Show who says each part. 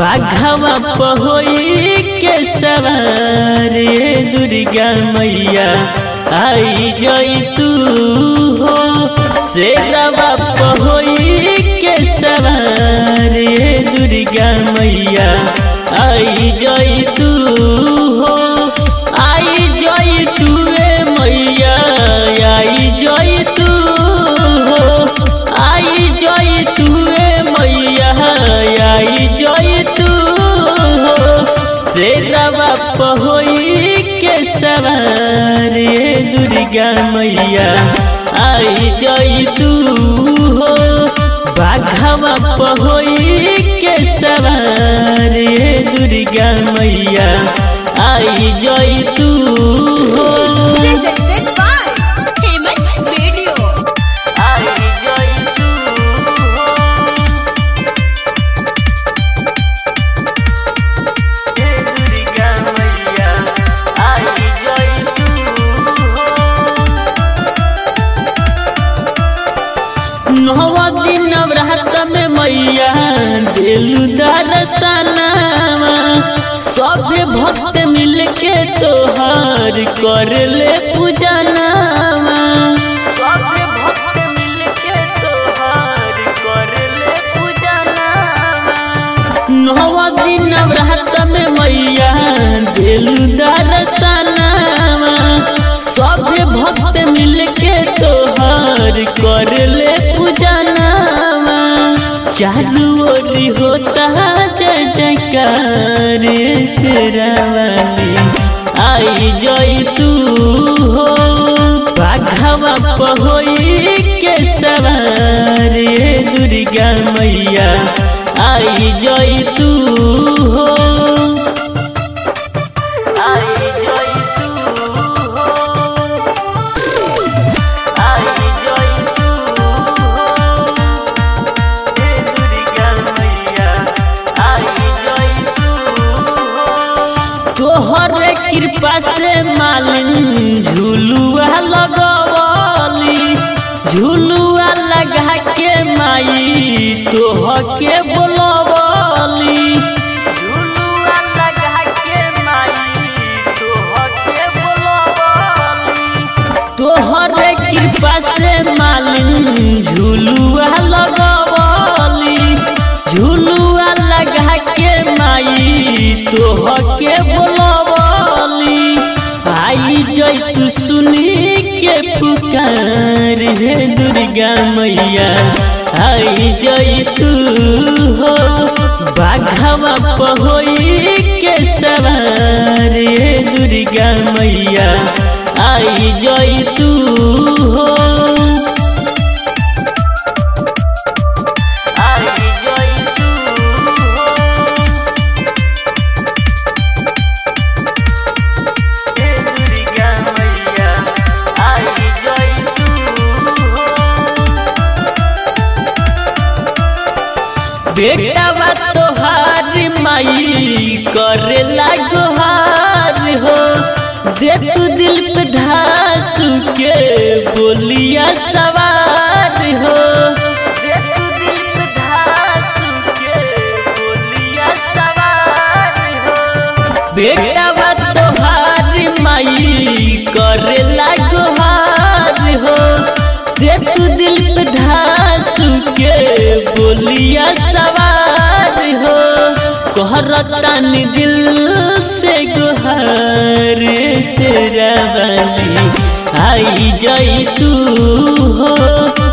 Speaker 1: बाघवा पहोई के सवार दुर्गा मैया आई जई तू हो। शेरवा पहोई के सवार दुर्गा मैया आई जई तू हो। आई जई तू मैया आई जई तू हो। आई जई तू मैया आई जई तू हो। शेरवा पहोई के सवार दुर्गा मैया आई जई तू हो। बाघवा पहोई के सवार दुर्गा मैया आई जई तू हो।
Speaker 2: Presented by Famous Video.
Speaker 1: आई जई तू हो। दुर्गा मैया आई जई तू हो। नौवा दिन नवरात में मैया दिलु दर्शनवा। सभे भक्त मिलके तोहार कर ले पूजनवा। सभे भक्त मिलके तोहार कर ले पूजनवा। नौवा दिन नवरात में मैया दिलु दर्शनवा। सभे भक्त मिलके तोहार कर ले पूजनवा। चालू ओरी होता जय जयकार शेरावाली आई जई तू हो। बाघवा पहोई के सवार दुर्गा मैया आई जई तू हो। आई जई तू हो। आई जई तू हो। दुर्गा मैया आई जई तू हो। तोहर कृपा से मालिन झुलुआ लगवली। झुलुआ लगा के माई तोहके बोलवली। झुलुआ लगा के माई तोहके बोलवली। तोहर कृपा से मालिन झुलुआ लगवली। झुलुआ लगा के माई तोहके बोलवली। आई जई तू सुनी के पुकार दुर्गा मैया आई जई तू हो। बाघवा पहोई के सवार दुर्गा मैया आई जई तू हो। आई जई तू हो। दुर्गा मैया आई जई तू हो। बेटावा तोहार माई करेला गुहार हो। दे तू दिल पे धासु के बोलिया सवार हो। दे तू दिल पे धासु के बोलिया सवार हो। बेटावा तोहार माई करेला गुहार हो। दे तू दिल पे धासु के बोलिया सवार हो। कहरतानी दिल से गुहार शेरावाली आई जई तू हो।